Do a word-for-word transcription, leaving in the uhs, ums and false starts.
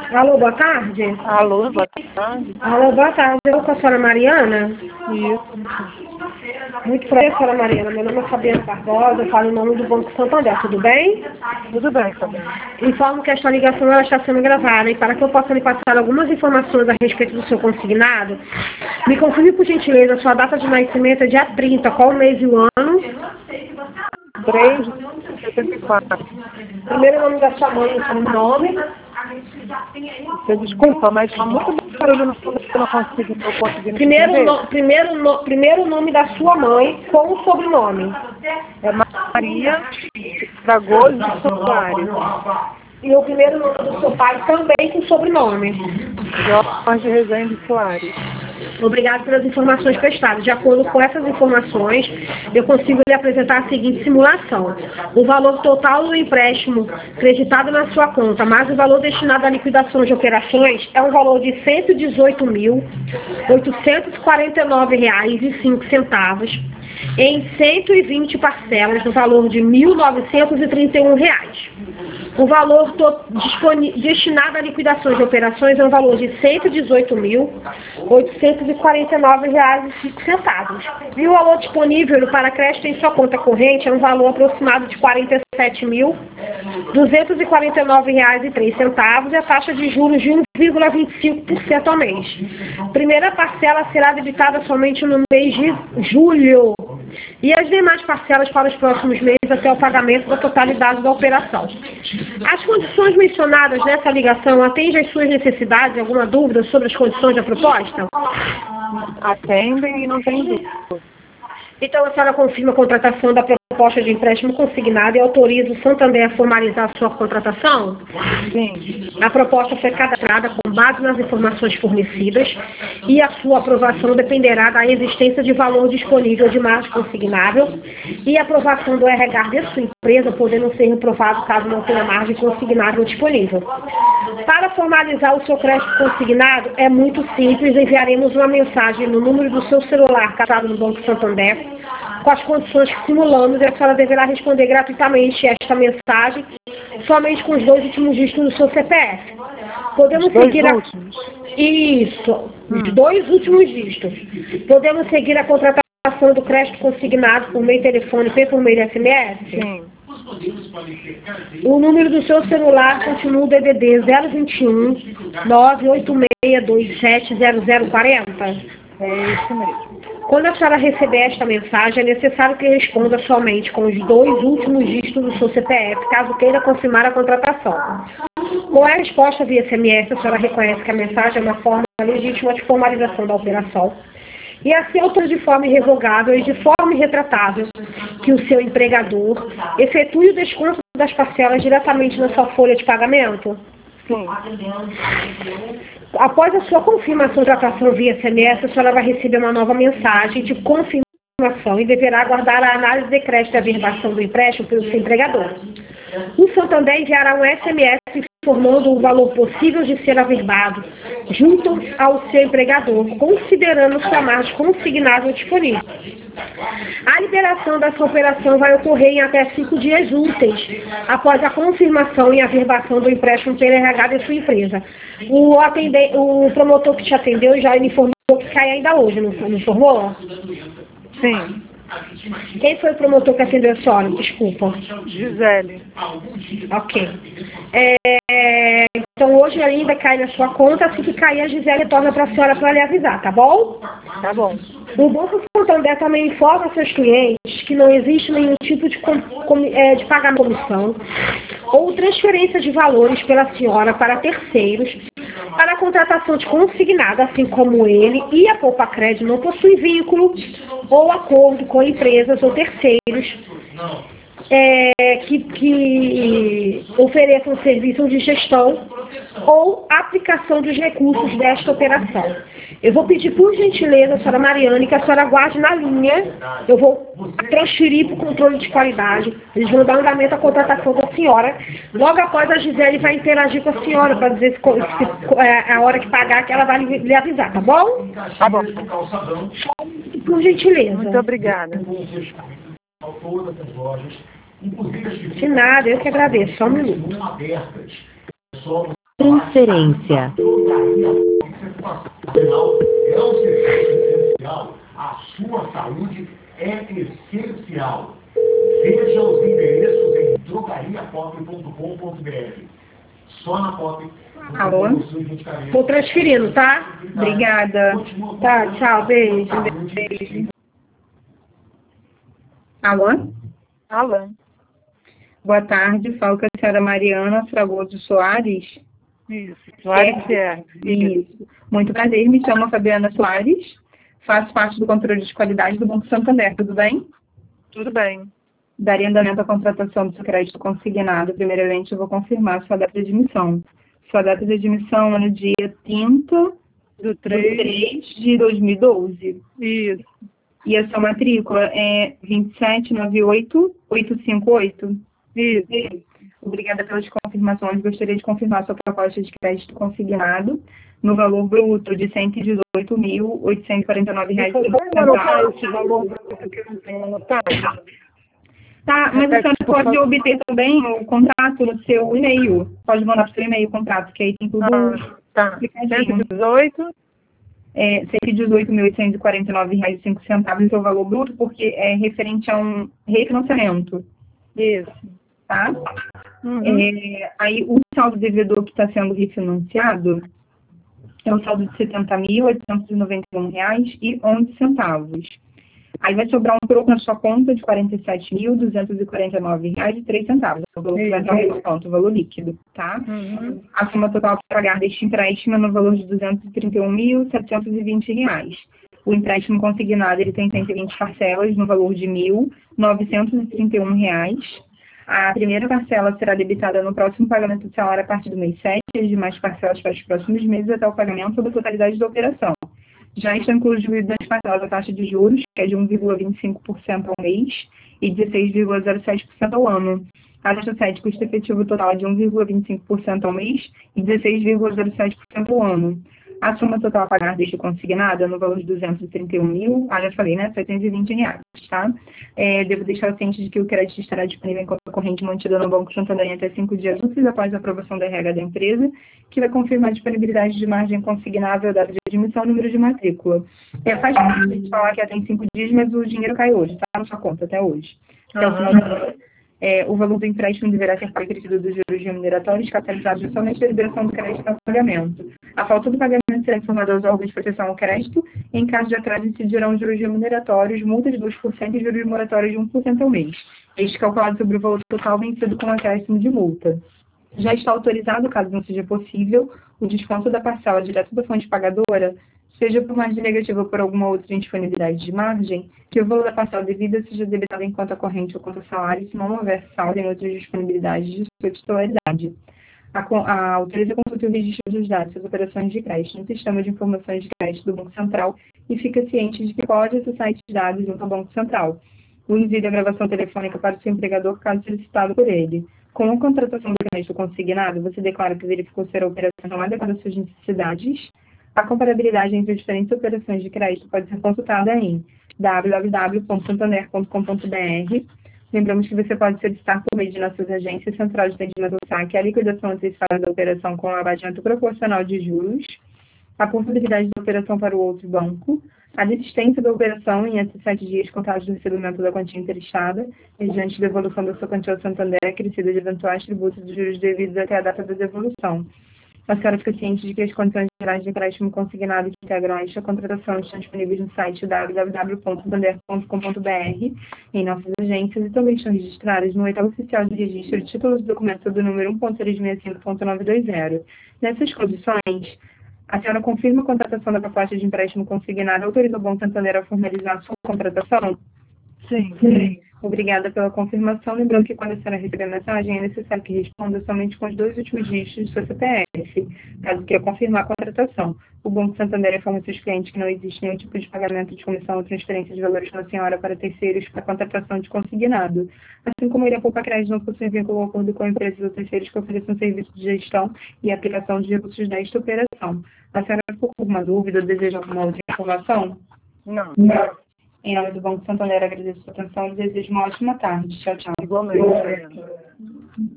Alô, boa tarde. Alô, boa tarde. Alô, boa tarde. Eu com a senhora Mariana. Isso. Muito prazer, senhora Mariana. Meu nome é Fabiana Barbosa, eu falo em nome do Banco Santander. Tudo bem? Tudo bem, Fabiana. Informo que esta ligação ela está sendo gravada e para que eu possa lhe passar algumas informações a respeito do seu consignado, me confirme, por gentileza, a sua data de nascimento é dia trinta, qual o mês e o ano? três de setenta e quatro. Primeiro nome da sua mãe e o seu nome. Você desculpa, mas está muito barulho no fundo que eu não consigo, não consigo Primeiro, entender. no, primeiro, no, primeiro nome da sua mãe com o sobrenome. É Maria Fragoso Soares. E o primeiro nome do seu pai também com sobrenome. Jorge Rezende Soares. Obrigado pelas informações prestadas. De acordo com essas informações, eu consigo lhe apresentar a seguinte simulação. O valor total do empréstimo creditado na sua conta, mais o valor destinado à liquidação de operações, é um valor de cento e dezoito mil, oitocentos e quarenta e nove reais e cinco centavos, em cento e vinte parcelas, no valor de mil novecentos e trinta e um reais. O valor destinado à liquidação de operações é um valor de cento e dezoito mil, oitocentos e quarenta e nove reais e cinco centavos. E o valor disponível para crédito em sua conta corrente é um valor aproximado de quarenta e sete mil, duzentos e quarenta e nove reais e três centavos e a taxa de juros de um vírgula vinte e cinco por cento ao mês. Primeira parcela será debitada somente no mês de julho e as demais parcelas para os próximos meses até o pagamento da totalidade da operação. As condições mencionadas nessa ligação atendem às suas necessidades? Alguma dúvida sobre as condições da proposta? Atendem e não tem dúvida. Então, a senhora confirma a contratação da proposta de empréstimo consignado e autoriza o Santander a formalizar a sua contratação? Sim. A proposta foi cadastrada com base nas informações fornecidas e a sua aprovação dependerá da existência de valor disponível de margem consignável e a aprovação do R H de sua empresa, podendo ser reprovado caso não tenha margem consignável disponível. Para formalizar o seu crédito consignado, é muito simples, enviaremos uma mensagem no número do seu celular cadastrado no Banco Santander, com as condições que simulamos, e a senhora deverá responder gratuitamente esta mensagem, somente com os dois últimos dígitos do seu C P F. Podemos Os dois seguir a... últimos? Isso, Hum. os dois últimos dígitos. Podemos seguir a contratação do crédito consignado por meio telefônico e por meio de S M S? Sim. O número do seu celular continua o D D D zero vinte e um, nove oito seis dois sete zero zero quatro zero. É isso mesmo. Quando a senhora receber esta mensagem, é necessário que responda somente com os dois últimos dígitos do seu C P F, caso queira confirmar a contratação. Com a resposta via S M S, a senhora reconhece que a mensagem é uma forma legítima de formalização da operação e assim autoriza de forma irrevogável e de forma irretratável que o seu empregador efetue o desconto das parcelas diretamente na sua folha de pagamento? Sim. Após a sua confirmação de atuação via S M S, a senhora vai receber uma nova mensagem de confirmação e deverá aguardar a análise de crédito e averbação do empréstimo pelo seu empregador. O Santander enviará um S M S informando o valor possível de ser averbado junto ao seu empregador, considerando sua margem consignável disponível. A liberação dessa operação vai ocorrer em até cinco dias úteis após a confirmação e averbação do empréstimo pelo R H de sua empresa. O, atende... o promotor que te atendeu já informou que cai ainda hoje, não, não informou? Sim. Quem foi o promotor que atendeu a senhora? Desculpa. Gisele. Ok. É, então hoje ainda cai na sua conta, assim que cair a Gisele retorna para a senhora para lhe avisar, tá bom? Tá bom. O Banco Santander também informa aos seus clientes que não existe nenhum tipo de, com, com, é, de pagamento de comissão ou transferência de valores pela senhora para terceiros para a contratação de consignado, assim como ele e a Poupa Crédito não possuem vínculo ou acordo com empresas ou terceiros é, que, que ofereçam serviços de gestão ou aplicação dos recursos desta operação. Eu vou pedir, por gentileza, a senhora Mariane, que a senhora guarde na linha. Eu vou transferir para o controle de qualidade. Eles vão dar andamento à contratação da senhora. Logo após, a Gisele vai interagir com a senhora para dizer se, se é a hora que pagar, que ela vai lhe, lhe avisar, tá bom? Tá bom. Por gentileza. Muito obrigada. De nada, eu que agradeço. Só um minuto. Transferência. É um serviço essencial. A sua saúde é essencial. Veja os endereços em drogaria pop ponto com ponto br. Só na Pop. Alô? Tô transferindo, tá? Obrigada. Tá, tchau, beijo. Beijo. Alô? Alô? Boa tarde, falo com a senhora Mariana Fragoso Soares. Isso, Soares Pierre. Isso. Muito prazer, me chamo Fabiana Soares, faço parte do controle de qualidade do Banco Santander, tudo bem? Tudo bem. Daria andamento à contratação do seu crédito consignado. Primeiramente, eu vou confirmar sua data de emissão. Sua data de emissão é no dia trinta Do de três. três de dois mil e doze. Isso. E a sua matrícula é vinte e sete noventa e oito oitocentos e cinquenta e oito. Isso. Obrigada pelas confirmações. Gostaria de confirmar sua proposta de crédito consignado no valor bruto de cento e dezoito mil oitocentos e quarenta e nove reais e cinquenta centavos. Esse valor que eu não tenho anotado. Tá, mas a Repete, senhora por pode favor. obter também o contrato no seu e-mail. Pode mandar para o seu e-mail o contrato, que aí tem tudo Ah, tá. explicadinho. cento e dezoito. É, cento e dezoito mil oitocentos e quarenta e nove reais e cinco centavos o seu valor bruto, porque é referente a um refinanciamento, Isso. tá? Uhum. É, aí o saldo devedor que está sendo refinanciado é um saldo de setenta mil oitocentos e noventa e um reais e onze centavos. Aí vai sobrar um troco na sua conta de quarenta e sete mil duzentos e quarenta e nove reais e três centavos. É o valor que vai entrar na sua conta, o valor líquido, tá? Uhum. A soma total para pagar deste empréstimo é no valor de duzentos e trinta e um mil setecentos e vinte reais. O empréstimo consignado ele tem cento e vinte parcelas no valor de mil novecentos e trinta e um reais. A primeira parcela será debitada no próximo pagamento do salário a partir do mês sete, e as demais parcelas para os próximos meses até o pagamento da totalidade da operação. Já estão incluídas nas parcelas a taxa de juros, que é de um vírgula vinte e cinco por cento ao mês e dezesseis vírgula zero sete por cento ao ano. A taxa sete custo efetivo total é de um vírgula vinte e cinco por cento ao mês e dezesseis vírgula zero sete por cento ao ano. A soma total a pagar deste consignado é no valor de duzentos e trinta e um mil, ah, já falei, né, setecentos e vinte reais, tá? É, devo deixar ciente de que o crédito estará disponível em conta corrente mantida no Banco Santander em até cinco dias úteis após a aprovação da R H da empresa, que vai confirmar a disponibilidade de margem consignável, data de admissão e número de matrícula. É, faz parte a gente falar que até em cinco dias, mas o dinheiro cai hoje, tá? Na sua conta até hoje. Até o final do É, o valor do empréstimo deverá ser acrescido dos juros remuneratórios capitalizados somente da liberação do crédito ao pagamento. A falta do pagamento será informada aos órgãos de proteção ao crédito. Em caso de atraso, incidirão juros remuneratórios, multas de dois por cento e juros moratórios de um por cento ao mês. Este calculado sobre o valor total vencido com acréscimo de multa. Já está autorizado, caso não seja possível, o desconto da parcela direto da fonte pagadora, seja por margem negativa ou por alguma outra indisponibilidade de margem, que o valor da parcela devida seja debitado em conta corrente ou conta salário, se não houver saldo em outras disponibilidades de sua titularidade. A, a autoriza a consulta e o registro dos dados das operações de crédito no sistema de informações de crédito do Banco Central e fica ciente de que pode acessar esses dados junto ao Banco Central. O envio da gravação telefônica para o seu empregador, caso solicitado por ele. Com a contratação do crédito consignado, você declara que verificou ser a operação adequada às suas necessidades. A comparabilidade entre as diferentes operações de crédito pode ser consultada em w w w ponto santander ponto com ponto b r. Lembramos que você pode solicitar por meio de nossas agências centrais de atendimento ao saque a liquidação antecipada da operação com abatimento proporcional de juros, a possibilidade da operação para o outro banco, a desistência da operação em até sete dias contados do recebimento da quantia interessada, mediante devolução da sua quantia ao Santander acrescida de eventuais tributos e juros devidos até a data da devolução. A senhora fica ciente de que as condições gerais de empréstimo consignado que integram esta contratação estão disponíveis no site w w w ponto santander ponto com ponto b r, em nossas agências, e também estão registradas no edital oficial de registro de títulos de documento do número um ponto trezentos e sessenta e cinco ponto novecentos e vinte. Nessas condições, a senhora confirma a contratação da proposta de empréstimo consignado, autoriza o Banco Santander a formalizar a sua contratação? Sim. Sim. Obrigada pela confirmação. Lembrando que quando a senhora receber a mensagem, é necessário que responda somente com os dois últimos dígitos do seu C P F, caso queira confirmar a contratação. O Banco Santander informa seus clientes que não existe nenhum tipo de pagamento de comissão ou transferência de valores da senhora para terceiros para contratação de consignado. Assim como ele a Poupa Crédito não possui vínculo ou acordo com empresas ou terceiros que ofereçam serviço de gestão e aplicação de recursos desta operação. A senhora ficou com alguma dúvida ou deseja alguma outra informação? Não. Não. Em nome do Banco Santander, agradeço a sua atenção e desejo uma ótima tarde. Tchau, tchau. Igualmente.